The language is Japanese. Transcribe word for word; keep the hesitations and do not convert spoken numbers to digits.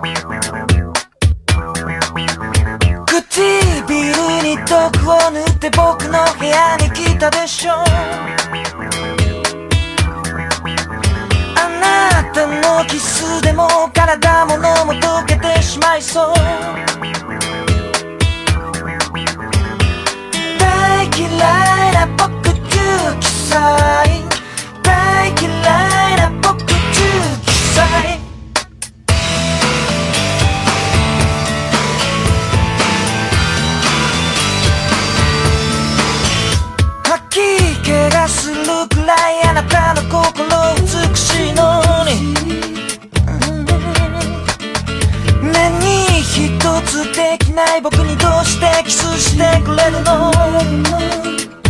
唇に毒を塗って僕の部屋に来たでしょ。あなたのキスでも体ものも溶けてしまいそう。大嫌いな僕じゅうきゅうさい、大嫌いな僕じゅうきゅうさい。吐き気がするくらいあなたの心美しいのに、目に一つできない僕にどうしてキスしてくれるの。